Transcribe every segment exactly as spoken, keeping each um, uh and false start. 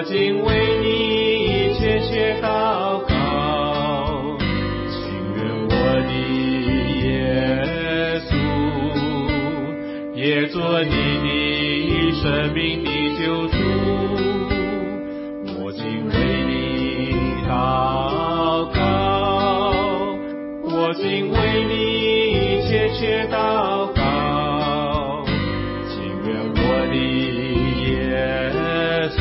今为你切切祷告，情愿我的耶稣，也做你的生命的救主。我今为你祷告，我今为你切切祷告，情愿我的耶稣，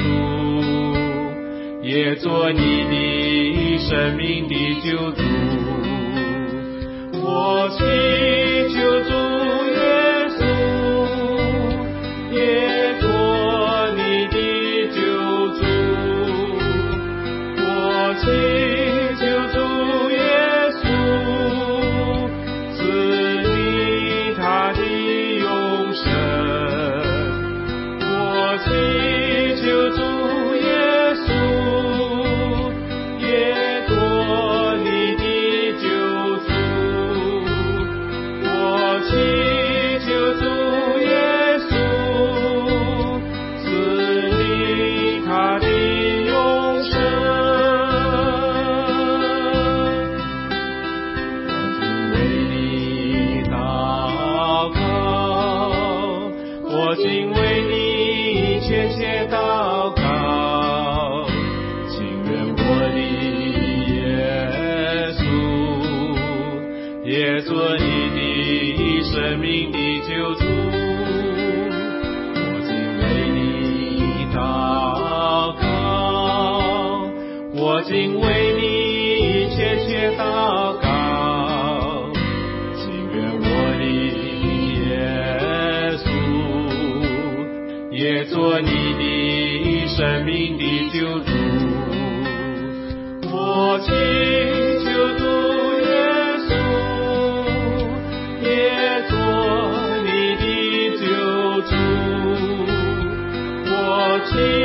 也做你的生命的救主。我祈求主耶稣，也做你的救主。我祈求主耶稣，赐你他的永生。我祈求主耶稣，也做你的救主。我祈求主耶稣，赐你他的永生。我今为你切切祷告，情愿我的耶稣，也做你的生命的救主。我今为你祷告，我今为你切切祷告，情愿我的耶稣，也做你的生命的救主。我祈求主耶稣，也做你的救主。我祈